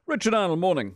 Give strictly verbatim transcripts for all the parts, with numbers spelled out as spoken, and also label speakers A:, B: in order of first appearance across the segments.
A: Richard Arnold, morning.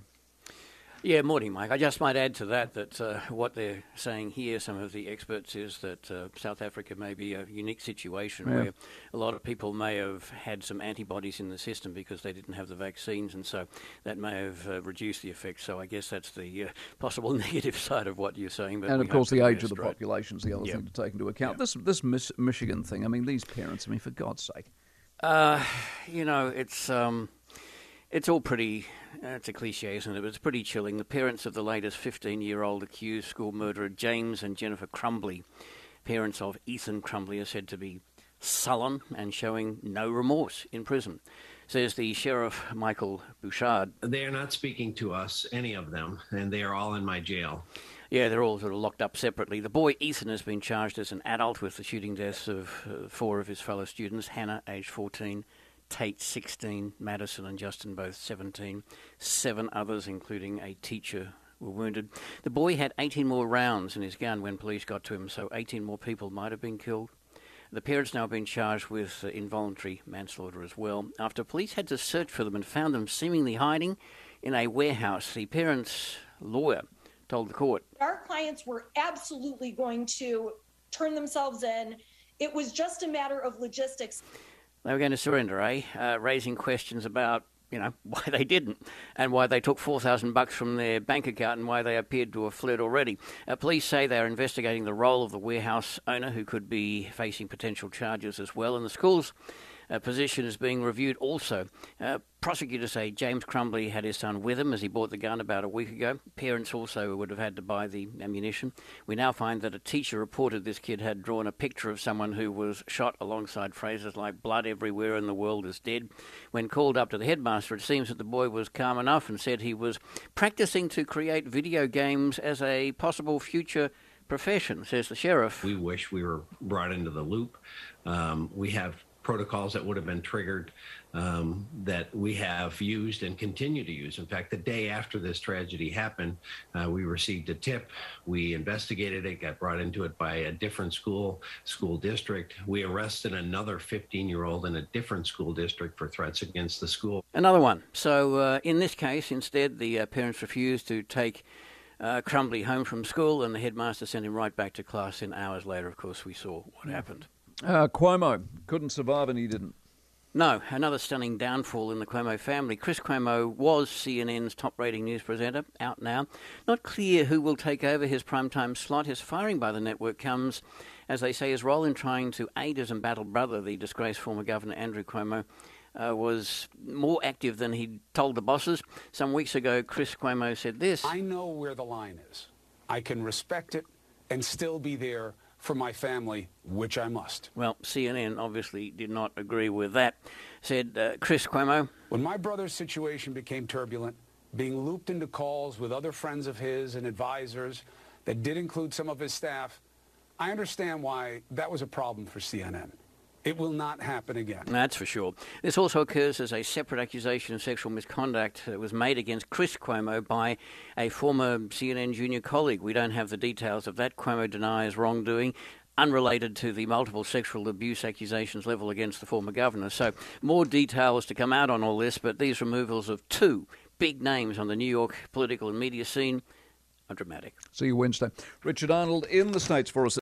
B: Yeah, morning, Mike. I just might add to that that uh, what they're saying here, some of the experts, is that uh, South Africa may be a unique situation
A: Yeah.
B: where a lot of people may have had some antibodies in the system because they didn't have the vaccines, and so that may have uh, reduced the effect. So I guess that's the uh, possible negative side of what you're saying. But
A: And
B: we
A: of course,
B: hope
A: the
B: that
A: age of the
B: we're straight.
A: population is the other
B: Yeah.
A: thing to take into account.
B: Yeah.
A: This this Miss Michigan thing, I mean, these parents, I mean, for God's sake.
B: Uh, you know, it's um, it's all pretty. Uh, it's a cliche, isn't it? But it's pretty chilling. The parents of the latest fifteen-year-old accused school murderer James and Jennifer Crumbly, parents of Ethan Crumbly, are said to be sullen and showing no remorse in prison. Says the Sheriff Michael Bouchard.
C: They are not speaking to us, any of them, and they are all in my jail.
B: Yeah, they're all sort of locked up separately. The boy Ethan has been charged as an adult with the shooting deaths of uh, four of his fellow students: Hannah, aged fourteen, Tate, sixteen, Madison and Justin, both seventeen. Seven others, including a teacher, were wounded. The boy had eighteen more rounds in his gun when police got to him, so eighteen more people might have been killed. The parents now have been charged with uh, involuntary manslaughter as well, after police had to search for them and found them seemingly hiding in a warehouse. The parents' lawyer told the court.
D: Our clients were absolutely going to turn themselves in. It was just a matter of logistics.
B: They were going to surrender, eh? Uh, raising questions about, you know, why they didn't and why they took four thousand bucks from their bank account and why they appeared to have fled already. Uh, police say they are investigating the role of the warehouse owner, who could be facing potential charges as well. And the school's uh, position is being reviewed also. Uh, prosecutors say James Crumbly had his son with him as he bought the gun about a week ago. Parents also would have had to buy the ammunition. We now find that a teacher reported this kid had drawn a picture of someone who was shot alongside phrases like "blood everywhere and the world is dead." When called up to the headmaster, it seems that the boy was calm enough and said he was practicing to create video games as a possible future profession, says the sheriff.
C: We wish we were brought into the loop. Um, we have protocols that would have been triggered um, that we have used and continue to use. In fact, the day after this tragedy happened, uh, we received a tip. We investigated it, got brought into it by a different school, school district. We arrested another fifteen-year-old in a different school district for threats against the school.
B: Another one. So uh, in this case, instead, the uh, parents refused to take uh, Crumbly home from school, and the headmaster sent him right back to class. And hours later, of course, we saw what happened.
A: Uh, Cuomo couldn't survive and he didn't.
B: No, another stunning downfall in the Cuomo family. Chris Cuomo was C N N's top-rating news presenter, out now. Not clear who will take over his primetime slot. His firing by the network comes, as they say, his role in trying to aid his embattled brother, the disgraced former Governor Andrew Cuomo, uh, was more active than he told the bosses. Some weeks ago, Chris Cuomo said this.
E: I know where the line is. I can respect it and still be there for my family, which I must.
B: Well, C N N obviously did not agree with that. Said uh, Chris Cuomo.
E: When my brother's situation became turbulent, being looped into calls with other friends of his and advisors that did include some of his staff, I understand why that was a problem for C N N. It will not happen again.
B: That's for sure. This also occurs as a separate accusation of sexual misconduct that was made against Chris Cuomo by a former C N N junior colleague. We don't have the details of that. Cuomo denies wrongdoing, unrelated to the multiple sexual abuse accusations leveled against the former governor. So more details to come out on all this, but these removals of two big names on the New York political and media scene are dramatic.
A: See you Wednesday. Richard Arnold in the States for us.